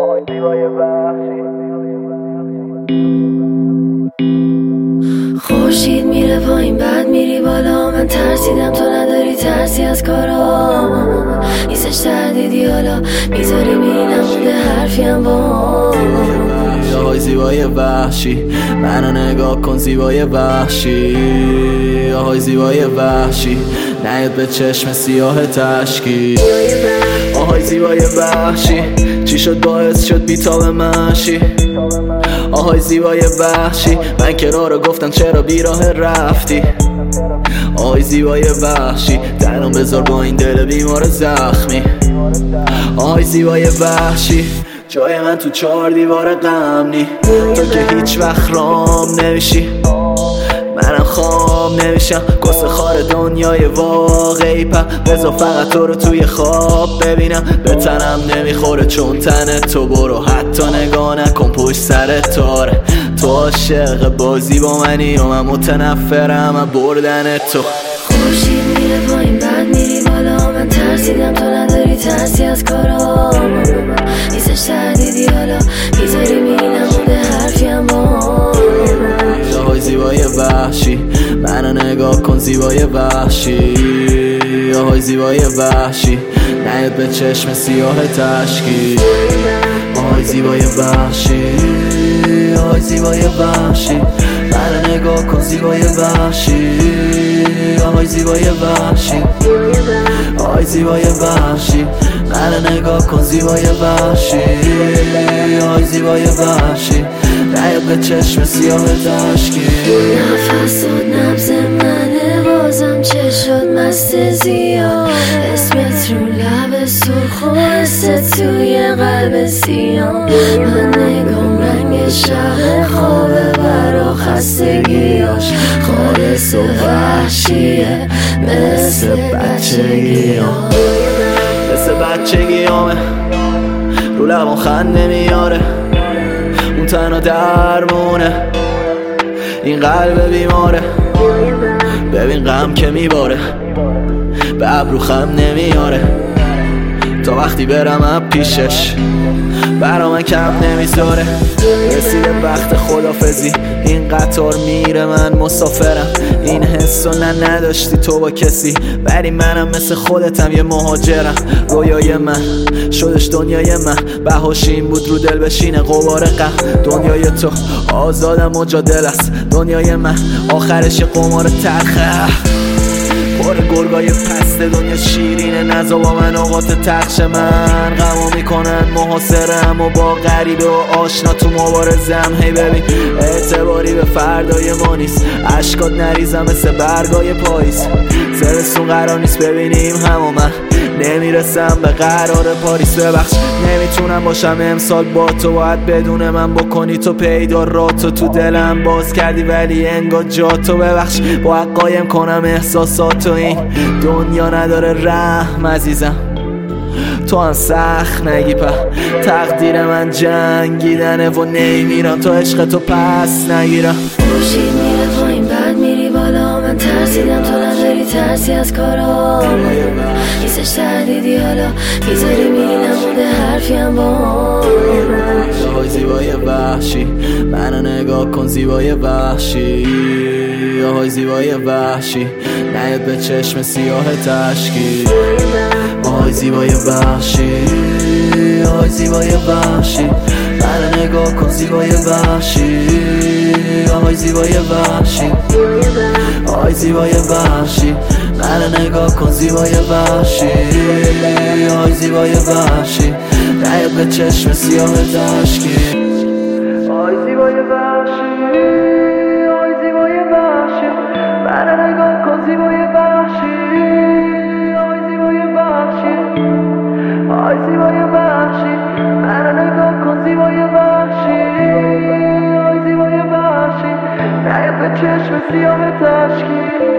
خورشید میره پایین بعد میری بالا، من ترسیدم تو نداری ترسی از کارام، نیستش تردیدی حالا میذاری میری نمونده حرفیم با آهای زیبای وحشی منو نگاه کن زیبای وحشی، آهای زیبای وحشی نیاد به چشم سیاه تشکی، آهای زیبای وحشی چی شد باعث شد بیتاب منشی، آهای زیبای وحشی من که راه رو گفتم چرا بیراه رفتی، آهای زیبای وحشی تنم بذار با این دل بیمار زخمی، آهای زیبای وحشی جای من تو 4 دیوار غم نی، تو که هیچ وقت رام نمیشی منم خام نمیشم، گسه خار دنیای واقعی بذار فقط تو رو توی خواب ببینم، به تنم نمیخوره چون تن تو، برو حتی نگاه نکن پشت سر تاره، تو عاشق بازی با منی و من متنفرم از بردن تو. خورشید میره پایین بعد میری بالا، من ترسیدم تو نداری ترسی از کارام، نیستش تردیدی حالا میذاری میری نمونده حرفیم با آهای زیبای وحشی منو نگاه کن زیبای وحشی، آهای زیبای وحشی نیاد به چشم سیاه تشکی، آهای زیبای وحشی، آهای زیبای وحشی منو نگاه کن زیبای وحشی، آهای زیبای وحشی، آهای زیبای وحشی منو نگاه کن زیبای وحشی، آهای زیبای وحشی نیاد به چشم سیاه تشکی، نفس داد نبض منه بازم چه شد مست زیاد، اسمت رو لب سرخ و حست توی قلب سیاه، من نگام رنگ شب خوابه برا خستگیاش، خالص و وحشیه مثل بچگیام، مثل بچگیامه رو لبان خنده میاره، اون تنها درمونه این قلب بیماره، ببین غم که میباره به ابرو خم نمیاره، تا وقتی برم اب پیشش برا من کم نمیذاره، رسیده وقت خدافزی این قطار میره من مسافرم، این حسو نداشتی تو با کسی ولی منم مثل خودتم یه مهاجرم، رویای من شدش دنیای من، بهاش این بود رو دل بشینه غبار غم، دنیای تو آزادم و جادل است، دنیای من آخرش یه قمار تلخه پر گرگای پست، دنیا شیرینه نزا با من اوقات تخش من، غمو میکنن محاصرم و با غریبه و آشنا تو مبارزم، هی ببین اعتباری به فردای ما نیست، اشکات نریزم مثل برگای پاییز، زمستون قرار نیست ببینیم هم و من نمیرسم به قرار پاریس، ببخش نمیتونم باشم امسال با تو، باید بدون من بکنی تو پیدا راتو، تو دلم باز کردی ولی انگار جا تو، ببخش باید قایم کنم احساساتو، این دنیا نداره رحم عزیزم تو هم سخت نگی تقدیر من جنگیدنه و نمیرم تا عشق تو پس نگیرم، خورشید میره پایین بعد میری بالا، من ترسیدم تو نداری ترسی از کارام، نیستش تردیدی حالا میذاری میری نمونده حرفیم با آهای زیبای وحشی منو نگاه کن زیبای وحشی، آهای زیبای وحشی نیاد به چشم سیاه تشکی، آهای زیبای وحشی، آهای زیبای وحشی منو نگاه کن زیبای وحشی، آهای زیبای وحشی، آهای زیبای وحشی منو نگاه کن زیبای وحشی، آهای زیبای وحشی نیاد به چشم سیاه تشکی، آهای زیبای وحشی، آهای زیبای وحشی منو نگاه کن زیبای وحشی، آهای زیبای وحشی، آهای زیبای وحشی منو نگاه کن زیبای وحشی، آهای زیبای وحشی نیاد به چشم سیاه تشکی.